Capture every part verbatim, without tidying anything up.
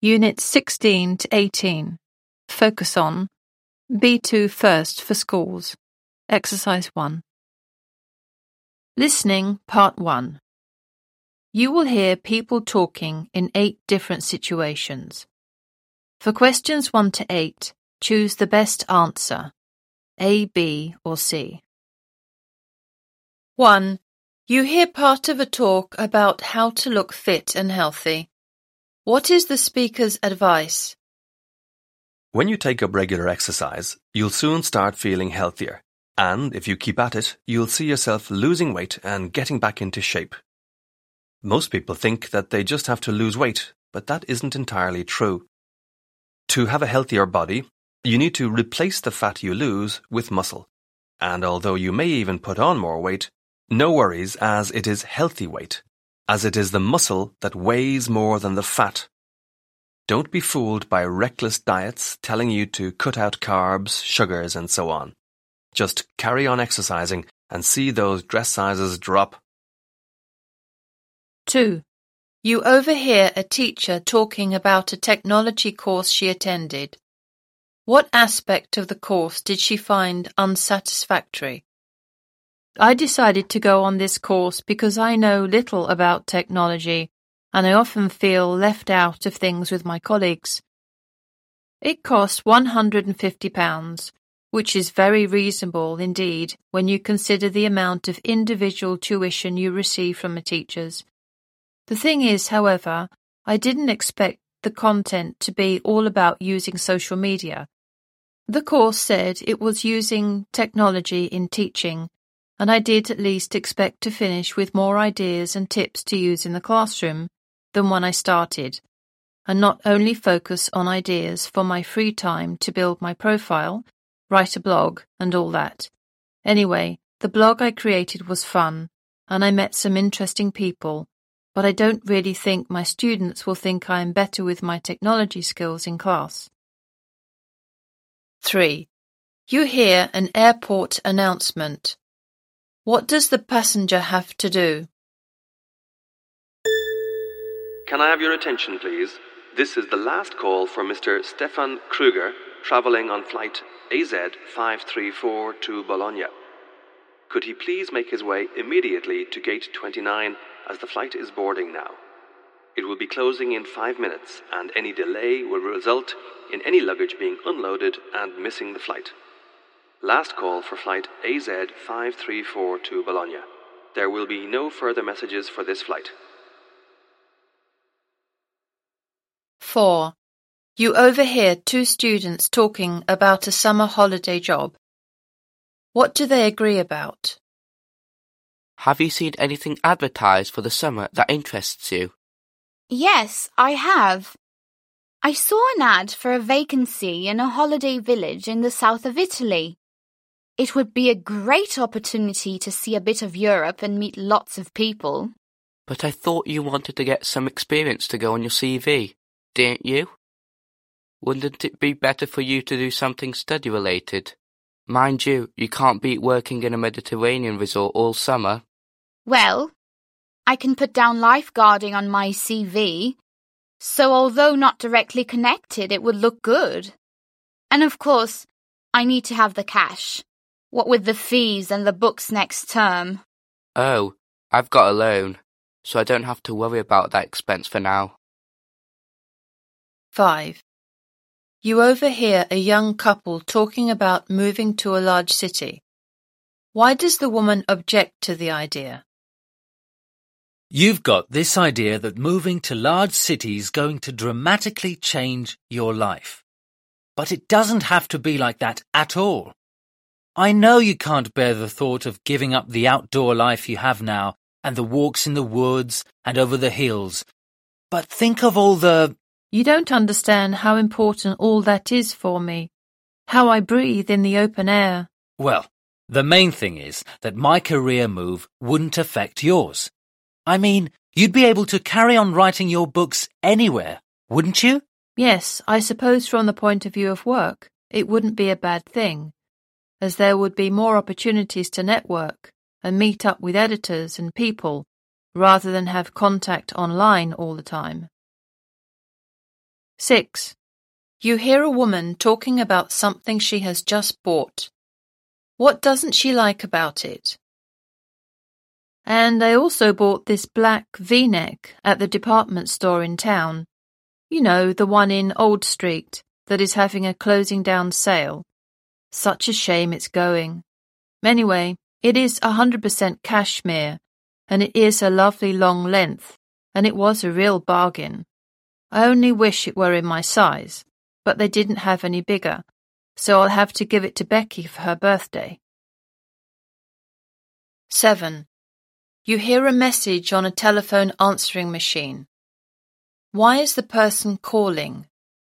Units sixteen to eighteen. Focus on B two First for Schools. Exercise one. Listening, Part one. You will hear people talking in eight different situations. For questions one to eight, choose the best answer, A, B, or C. one. You hear part of a talk about how to look fit and healthy. What is the speaker's advice? When you take up regular exercise, you'll soon start feeling healthier. And if you keep at it, you'll see yourself losing weight and getting back into shape. Most people think that they just have to lose weight, but that isn't entirely true. To have a healthier body, you need to replace the fat you lose with muscle. And although you may even put on more weight, no worries, as it is healthy weight, as it is the muscle that weighs more than the fat. Don't be fooled by reckless diets telling you to cut out carbs, sugars, and so on. Just carry on exercising and see those dress sizes drop. two. You overhear a teacher talking about a technology course she attended. What aspect of the course did she find unsatisfactory? I decided to go on this course because I know little about technology and I often feel left out of things with my colleagues. It cost one hundred and fifty pounds, which is very reasonable indeed when you consider the amount of individual tuition you receive from the teachers. The thing is, however, I didn't expect the content to be all about using social media. The course said it was using technology in teaching, and I did at least expect to finish with more ideas and tips to use in the classroom than when I started, and not only focus on ideas for my free time to build my profile, write a blog, and all that. Anyway, the blog I created was fun, and I met some interesting people, but I don't really think my students will think I am better with my technology skills in class. three. You hear an airport announcement. What does the passenger have to do? Can I have your attention, please? This is the last call for Mister Stefan Kruger, travelling on flight A Z five three four to Bologna. Could he please make his way immediately to gate twenty-nine, as the flight is boarding now? It will be closing in five minutes, and any delay will result in any luggage being unloaded and missing the flight. Last call for flight A Z five three four to Bologna. There will be no further messages for this flight. four. You overhear two students talking about a summer holiday job. What do they agree about? Have you seen anything advertised for the summer that interests you? Yes, I have. I saw an ad for a vacancy in a holiday village in the south of Italy. It would be a great opportunity to see a bit of Europe and meet lots of people. But I thought you wanted to get some experience to go on your C V, didn't you? Wouldn't it be better for you to do something study-related? Mind you, you can't beat working in a Mediterranean resort all summer. Well, I can put down lifeguarding on my C V, so although not directly connected, it would look good. And of course, I need to have the cash, what with the fees and the books next term. Oh, I've got a loan, so I don't have to worry about that expense for now. five. You overhear a young couple talking about moving to a large city. Why does the woman object to the idea? You've got this idea that moving to large cities is going to dramatically change your life. But it doesn't have to be like that at all. I know you can't bear the thought of giving up the outdoor life you have now and the walks in the woods and over the hills. But think of all the... You don't understand how important all that is for me, how I breathe in the open air. Well, the main thing is that my career move wouldn't affect yours. I mean, you'd be able to carry on writing your books anywhere, wouldn't you? Yes, I suppose from the point of view of work, it wouldn't be a bad thing, as there would be more opportunities to network and meet up with editors and people, rather than have contact online all the time. six. You hear a woman talking about something she has just bought. What doesn't she like about it? And I also bought this black V-neck at the department store in town. You know, the one in Old Street that is having a closing down sale. Such a shame it's going. Anyway, it is one hundred percent cashmere, and it is a lovely long length, and it was a real bargain. I only wish it were in my size, but they didn't have any bigger, so I'll have to give it to Becky for her birthday. seven. You hear a message on a telephone answering machine. Why is the person calling?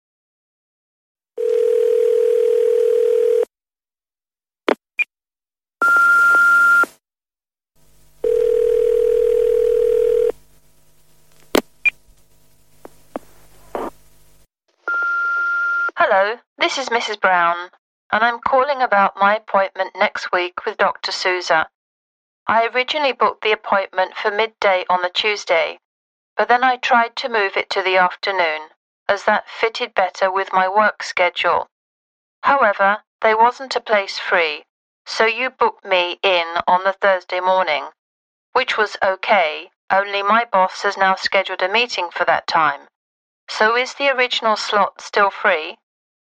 Hello, this is Missus Brown, and I'm calling about my appointment next week with Doctor Souza. I originally booked the appointment for midday on the Tuesday, but then I tried to move it to the afternoon, as that fitted better with my work schedule. However, there wasn't a place free, so you booked me in on the Thursday morning, which was okay, only my boss has now scheduled a meeting for that time. So is the original slot still free?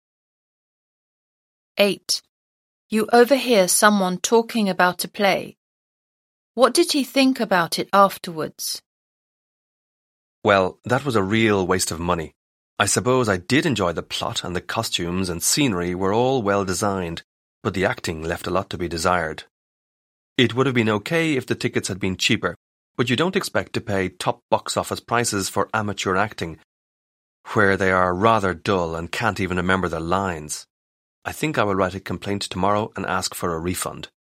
eight. You overhear someone talking about a play. What did he think about it afterwards? Well, that was a real waste of money. I suppose I did enjoy the plot, and the costumes and scenery were all well designed, but the acting left a lot to be desired. It would have been okay if the tickets had been cheaper, but you don't expect to pay top box office prices for amateur acting, where they are rather dull and can't even remember their lines. I think I will write a complaint tomorrow and ask for a refund.